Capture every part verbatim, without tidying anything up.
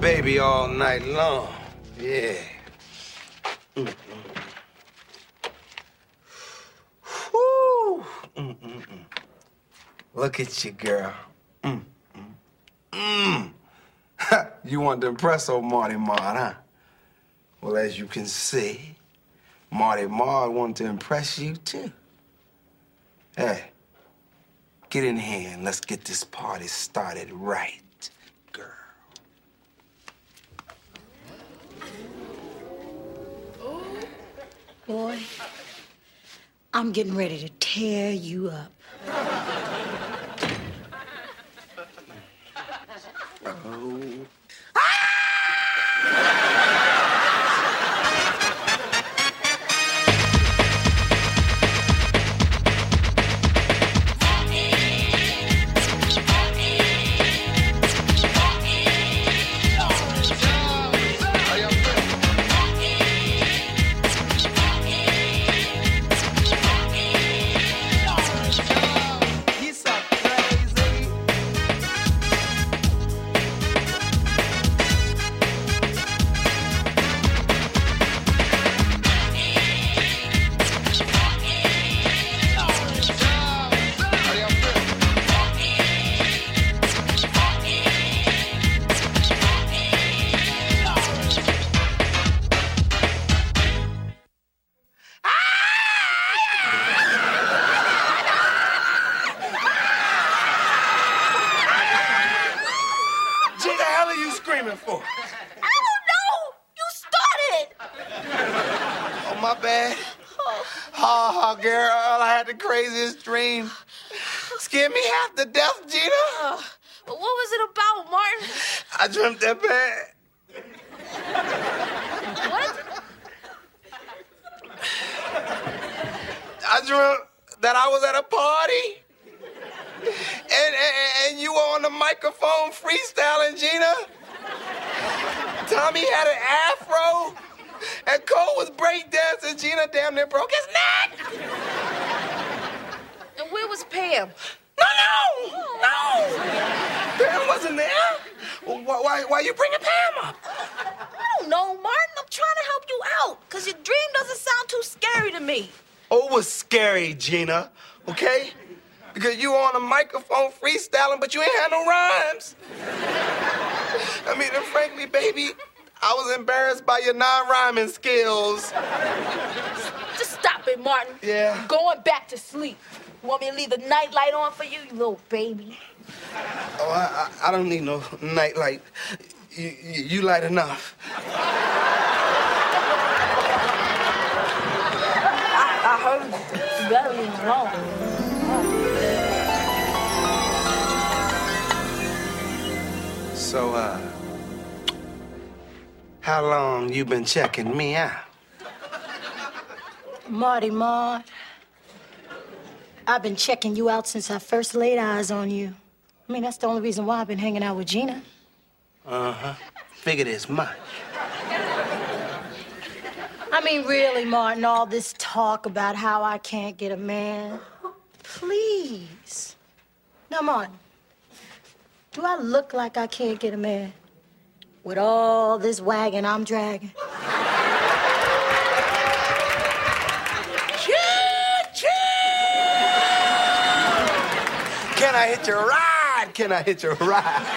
baby all night long. Yeah. Mm-mm. Woo! Mm-mm-mm. Look at you, girl. Mm. Mm. You want to impress old Marty Marr, huh? Well, as you can see, Marty Marr wanted to impress you, too. Hey, get in here and let's get this party started right, girl. Boy, I'm getting ready to tear you up. Oh. For? I don't know. You started. Oh, my bad. Oh, girl, I had the craziest dream. Scared me half to death, Gina. Uh, what was it about, Martin? I dreamt that bad. What? I dreamt that I was at a party. And, and, and you were on the microphone freestyling, Gina. Tommy had an afro, and Cole was breakdancing. Gina damn near broke his neck. And where was Pam? No, no, no. Pam wasn't there. Well, why, why, why are you bringing Pam up? I don't know, Martin. I'm trying to help you out, because your dream doesn't sound too scary to me. Oh, it was scary, Gina, okay? Because you were on a microphone freestyling, but you ain't had no rhymes. I mean, and frankly, baby, I was embarrassed by your non-rhyming skills. Just stop it, Martin. Yeah. I'm going back to sleep. You want me to leave the night light on for you, you little baby? Oh, I, I, I don't need no night light. You, you, you light enough. I, I heard you. You better leave me alone. So, uh, how long you been checking me out? Marty Marr, I've been checking you out since I first laid eyes on you. I mean, that's the only reason why I've been hanging out with Gina. Uh-huh. Figured as much. I mean, really, Martin, all this talk about how I can't get a man. Please. Now, Martin, do I look like I can't get a man? With all this wagon I'm dragging? Can I hit your ride? Can I hit your ride?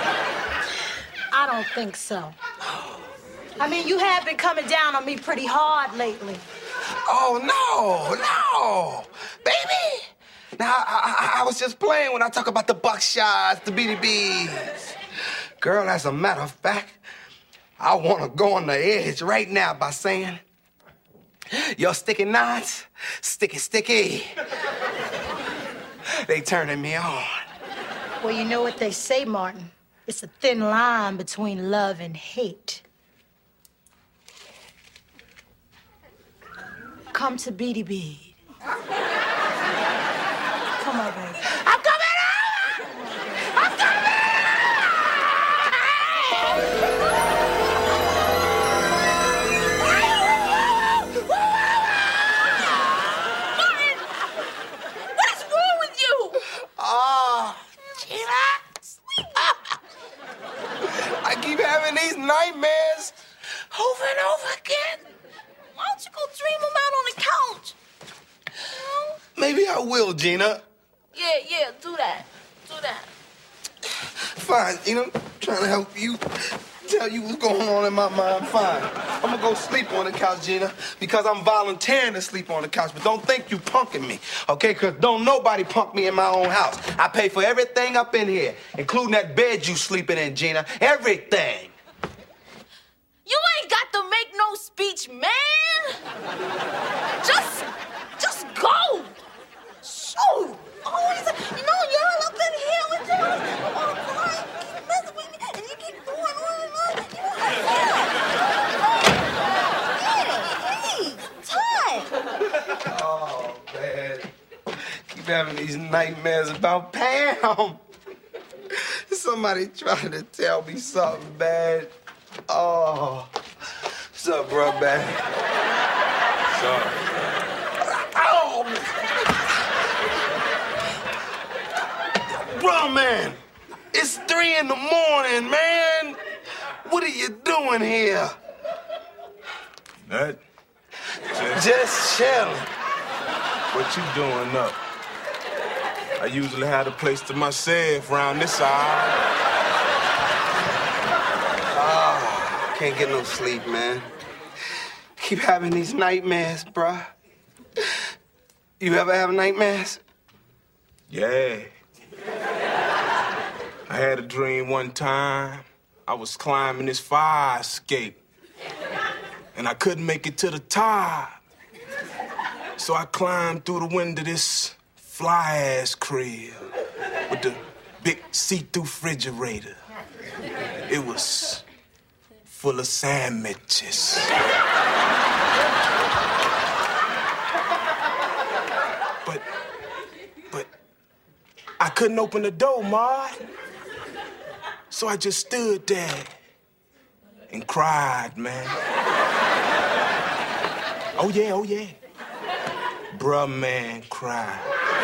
I don't think so. I mean, you have been coming down on me pretty hard lately. Oh, no, no. Baby. Now, I, I, I was just playing when I talk about the buckshots, the B D Bs. Girl, as a matter of fact, I want to go on the edge right now by saying, your sticky knots, sticky, sticky. They turning me on. Well, you know what they say, Martin. It's a thin line between love and hate. Come to B D B. Come on, baby. I'm coming over! I'm coming Martin! What is wrong with you? Oh, Gina. I keep having these Maybe I will, Gina. Yeah, yeah, do that. Do that. Fine, Gina. I'm trying to help you. Tell you what's going on in my mind. Fine. I'm gonna go sleep on the couch, Gina, because I'm volunteering to sleep on the couch. But don't think you punking me, okay? Because don't nobody punk me in my own house. I pay for everything up in here, including that bed you sleeping in, Gina. Everything. You ain't got to make no speech, man. Just, just go. Shoot. Always, you know, y'all up in here with y'all. All the time. Keep messing with me, and you keep going on and on. You know how to time. Oh, man. Keep having these nightmares about Pam. Somebody trying to tell me something bad. Oh. What's up, bro, man? What's up? Oh! Bro, man. It's three in the morning, man. What are you doing here? That? Just, Just chilling. what you doing up? I usually have a place to myself around this hour. Can't get no sleep, man. Keep having these nightmares, bruh. You ever have nightmares? Yeah. I had a dream one time. I was climbing this fire escape. And I couldn't make it to the top. So I climbed through the window of this fly-ass crib with the big see-through refrigerator. It was full of sandwiches. But, but I couldn't open the door, Ma. So I just stood there and cried, man. Oh, yeah, oh, yeah. Bruh, man, cried.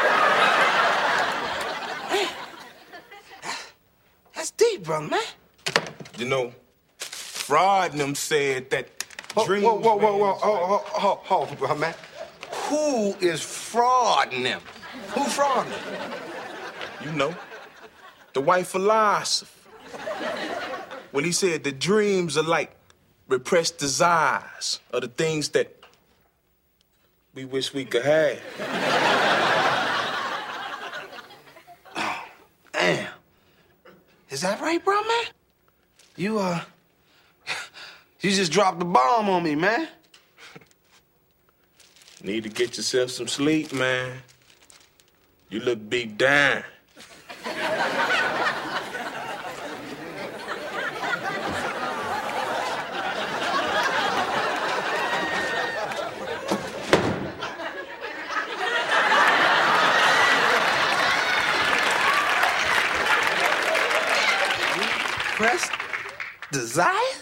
Man, that's deep, bro, man. You know, Fraud and them said that Whoa, dreams... whoa, whoa, whoa, whoa, man- oh, oh, oh, oh, bro, man. Who is frauding them? Who frauding them? You know, the white philosopher. When he said the dreams are like repressed desires of the things that we wish we could have. Damn. Is that right, bro, man? You, uh... You just dropped the bomb on me, man. Need to get yourself some sleep, man. You look beat down. Repressed desires?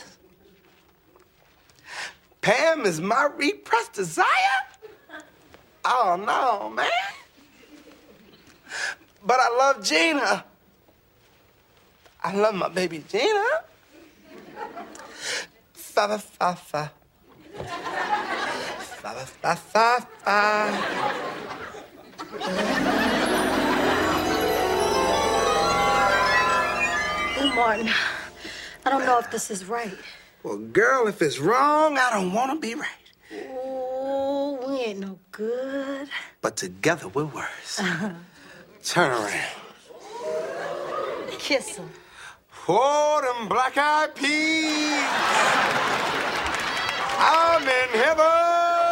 Pam is my repressed desire? Oh, no, man. But I love Gina. I love my baby Gina. Fa fa fa fa. Fa fa fa fa fa. Ooh, Martin, I don't know if this is right. Well, girl, if it's wrong, I don't want to be right. Ooh, we ain't no good. But together we're worse. Turn around. Kiss him. Oh, them black-eyed peas. I'm in heaven.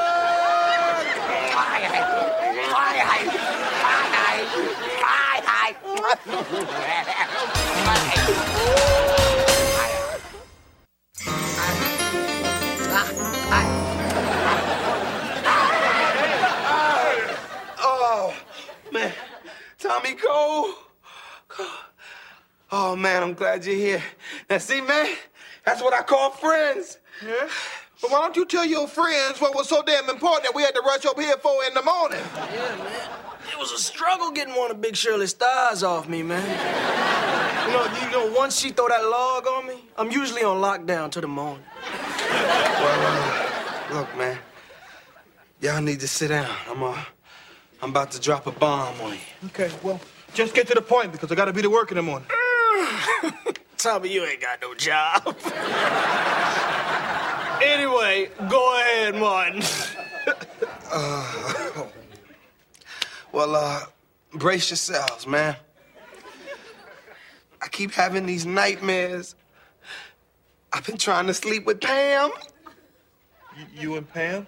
Oh, man. Tommy Cole. Oh, man, I'm glad you're here. Now, see, man, that's what I call friends. Yeah? But why don't you tell your friends what was so damn important that we had to rush up here for in the morning? Yeah, man. It was a struggle getting one of Big Shirley's stars off me, man. You know, you know, once she throw that log on me, I'm usually on lockdown till the morning. Well, uh, look, man, y'all need to sit down. I'm, uh, I'm about to drop a bomb on you. Okay, well, just get to the point because I got to be to work in the morning. Tommy, you ain't got no job. Anyway, go ahead, Martin. uh, well, uh, brace yourselves, man. I keep having these nightmares. I've been trying to sleep with Pam. You, you and Pam?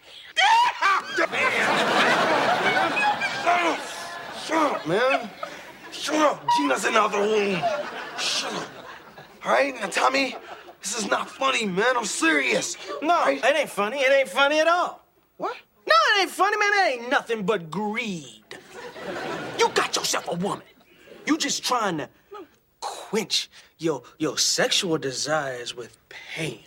Shut up, man. Shut up. Gina's in the other room. Shut up. All right? Now, Tommy, this is not funny, man. I'm serious. No, right? It ain't funny. It ain't funny at all. What? No, it ain't funny, man. It ain't nothing but greed. You got yourself a woman. You just trying to quench your, your sexual desires with Pam.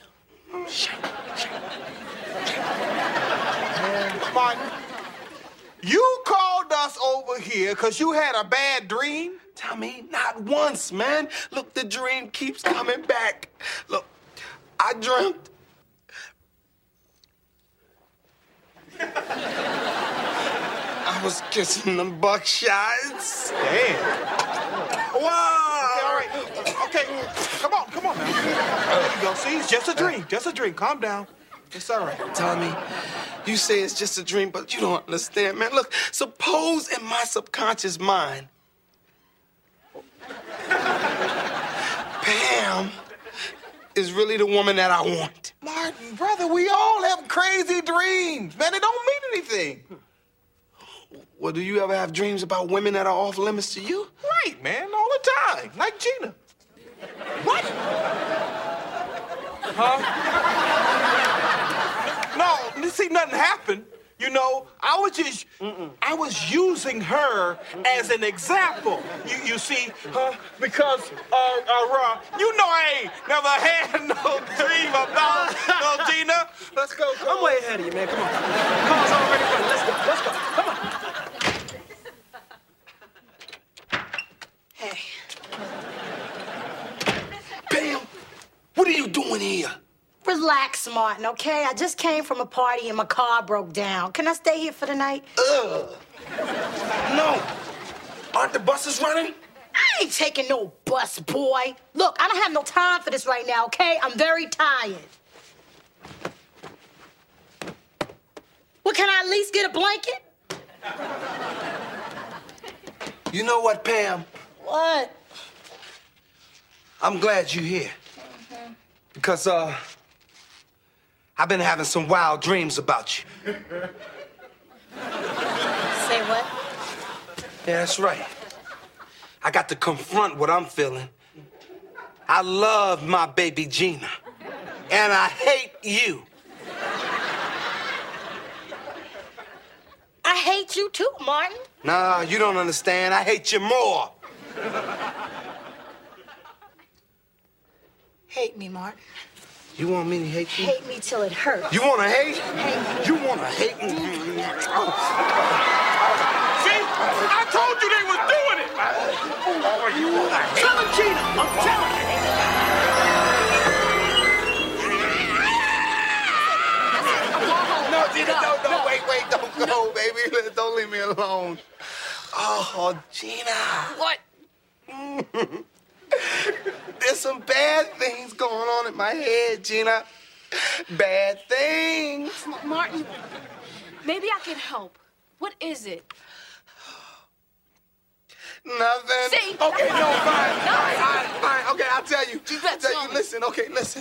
Martin, you called us over here because you had a bad dream? Tommy, not once, man. Look, the dream keeps coming back. Look, I dreamt. I was kissing them buckshots. Damn. Wow. Okay, all right. Okay, come on, come on now. There you go. See, it's just a dream. Just a dream. Calm down. It's all right. Tommy, you say it's just a dream, but you don't understand, man. Look, suppose in my subconscious mind, Pam is really the woman that I want. Martin, brother, we all have crazy dreams. Man, it don't mean anything. Well, do you ever have dreams about women that are off limits to you? Right, man, all the time. Like Gina. What? Huh? No, you see, nothing happened. You know, I was just, Mm-mm. I was using her as an example. You, you see, huh? Because, uh, uh, Ron, you know I ain't never had no dream about no Gina. Let's go. Come I'm on. way ahead of you, man. Come on. Car's already running. Let's go. Let's go. Come on. Hey. Pam, what are you doing here? Relax, Martin, okay? I just came from a party and my car broke down. Can I stay here for the night? Ugh. No. Aren't the buses running? I ain't taking no bus, boy. Look, I don't have no time for this right now, okay? I'm very tired. Well, can I at least get a blanket? You know what, Pam? What? I'm glad you're here. Mm-hmm. Because, uh, I've been having some wild dreams about you. Say what? Yeah, that's right. I got to confront what I'm feeling. I love my baby Gina. And I hate you. I hate you too, Martin. Nah, you don't understand. I hate you more. Hate me, Martin. You want me to hate you? Hate me till it hurts. You want to hate? Hate me. You want to hate me? Oh. See? I told you they was doing it. Oh, you want to hate? Tell him, Gina. I'm telling you. No, Gina, no, no, wait, wait, don't go, baby. Don't leave me alone. Oh, Gina. What? There's some bad things going on in my head, Gina. Bad things. M- Martin, maybe I can help. What is it? Nothing. See? Okay, no, fine. No. Fine, fine, fine. Okay, I'll tell you. You I'll better tell tell you. me. Listen, okay, listen.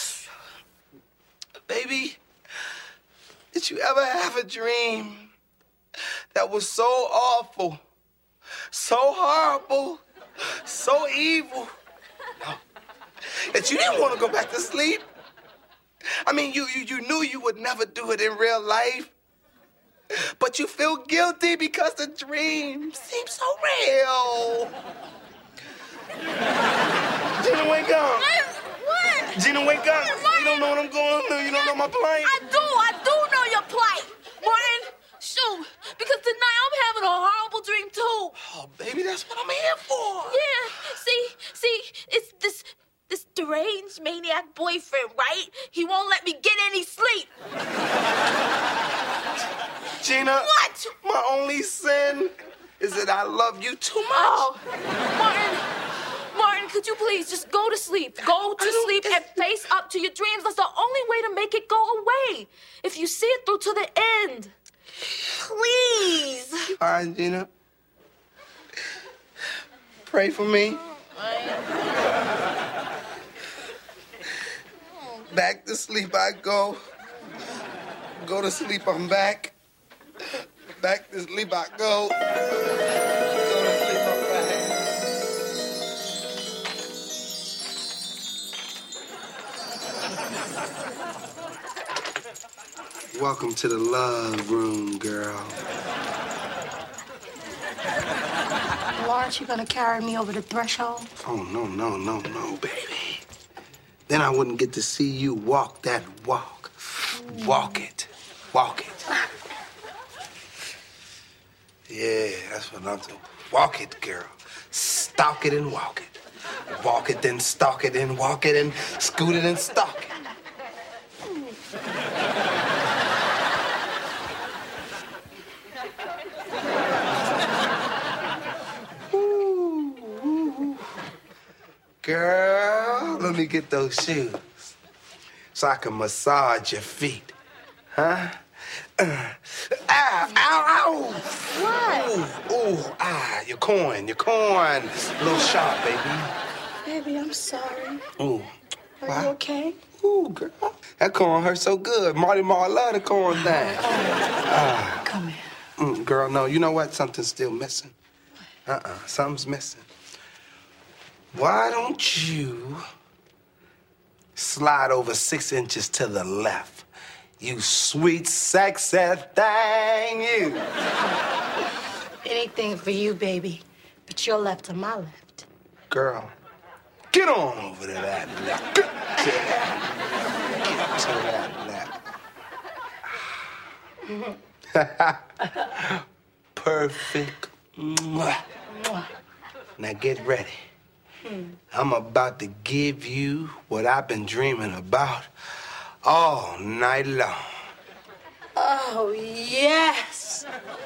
Baby, did you ever have a dream that was so awful, so horrible, so evil, no, that you didn't want to go back to sleep? I mean, you, you, you knew you would never do it in real life, but you feel guilty because the dream seems so real. Gina, wake up. What? Gina, wake up. You don't know what I'm going through. You don't know my plight. I do. I do know your plight. Martin, shoot. Because tonight I'm having a horrible dream, too. Oh, baby, that's what I'm here for. Yeah. See, see, it's this this deranged maniac boyfriend, right? He won't let me get any sleep. Gina. What? My only sin is that I love you too much. Oh, Martin, Martin, could you please just go to sleep? Go to sleep and face up to your dreams. That's the only way to make it go away. If you see it through to the end. Please. All right, Gina. Pray for me. Back to sleep I go. Go to sleep, I'm back. Back to sleep I go. Go to sleep, I'm back. Welcome to the love room, girl. Well, aren't you gonna carry me over the threshold? Oh, no, no, no, no, baby. Then I wouldn't get to see you walk that walk. Walk it. Walk it. Yeah, that's what I'm doing. Walk it, girl. Stalk it and walk it. Walk it, then stalk it, and walk it, and scoot it and stalk it. Ooh, ooh. Girl, let me get those shoes so I can massage your feet. Huh? Uh, ow, ow, ow. What? Ooh, ooh, ah, your corn, your corn. A little sharp, baby. Baby, I'm sorry. Ooh. Are Wow. you okay? Ooh, girl. That corn hurts so good. Marty Marr love the corn thing. Ah. Come here. Mm, girl, no, you know what? Something's still missing. Uh-uh, something's missing. Why don't you slide over six inches to the left? You sweet, sexy thing, you. Anything for you, baby. But your left to my left. Girl, get on over to that left. Get to that. Get to that left. Perfect. Mwah. Now get ready. I'm about to give you what I've been dreaming about all night long. Oh, yes.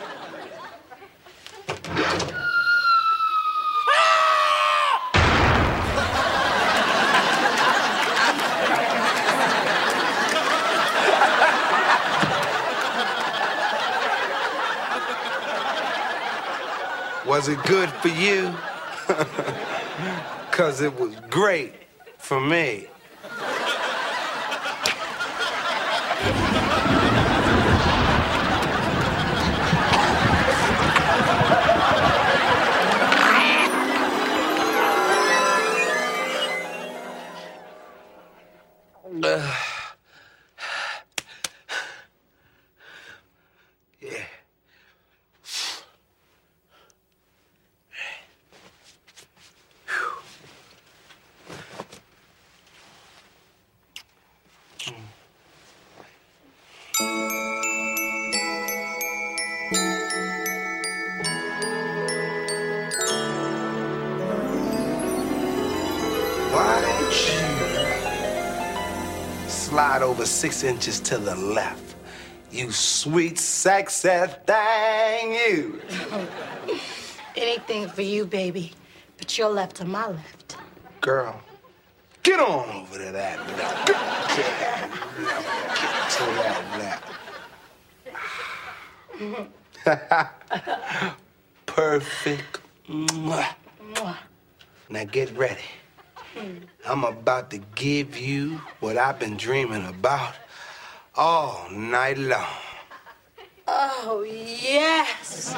Was it good for you? Because it was great for me. Uh, yeah. Why don't you slide over six inches to the left? You sweet, sexy thing, you. Anything for you, baby. But your left to my left. Girl, get on over to that left. Get to that left. Get to that left. Perfect. Mwah. Mwah. Now get ready. I'm about to give you what I've been dreaming about all night long. Oh, yes.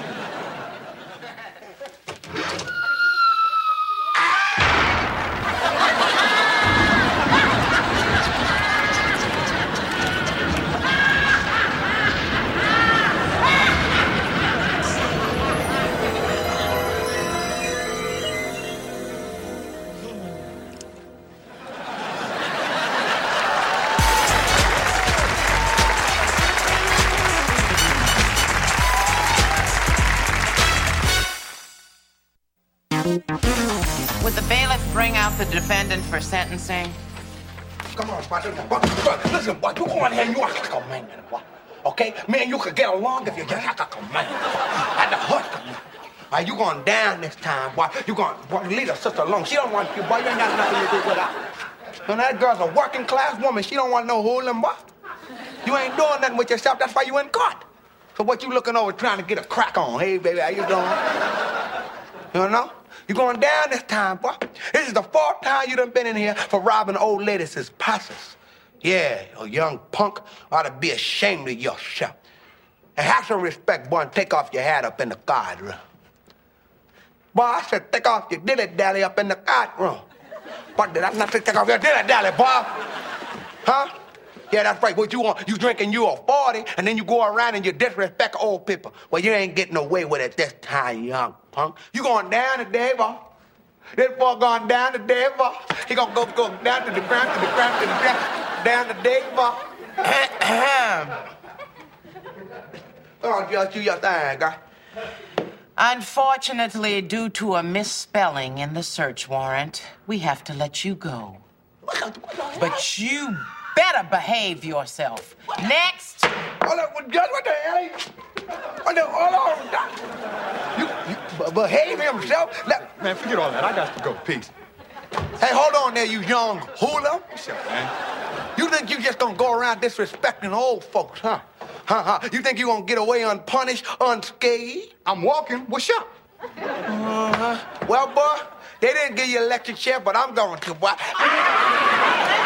Would the bailiff bring out the defendant for sentencing? Come on, boy. Listen, boy, you go on here. You are like a man, boy. okay? Me and you could get along if you just like a command. Like the hustle. Are you going down this time, boy? You going, boy, leave her sister alone. She don't want you, boy. You ain't got nothing to do with her. And that girl's a working class woman. She don't want no hoolin', boy. You ain't doing nothing with yourself. That's why you in court. So what you looking over trying to get a crack on? Hey, baby, how you doing? You know? You going down this time, boy. This is the fourth time you done been in here for robbing old ladies' purses. Yeah, a young punk ought to be ashamed of yourself. And have some respect, boy, and take off your hat up in the guard room. Boy, I said take off your dilly-dally up in the guard room. What, did I not say take off your dilly-dally, boy? Huh? Yeah, that's right. What you want? You drinking you a forty, and then you go around and you disrespect old people. Well, you ain't getting away with it this time, young punk. You going down today, boy. This boy going down today, boy. He gonna go, go down to the ground, to the ground, to the ground, down today, boy. Oh, just do your thing, girl. Unfortunately, due to a misspelling in the search warrant, we have to let you go. But you better behave yourself. Next. Hold on, just what the hell? Hold on, hold on. You, you behave himself? Let, Man, forget all that. I got to go. Peace. hey, hold on there, you young hula. What's up, man? You think you just gonna go around disrespecting old folks, huh? Huh, huh? You think you gonna get away unpunished, unscathed? I'm walking. What's up? Uh-huh. Well, boy, they didn't give you electric chair, but I'm going to, boy.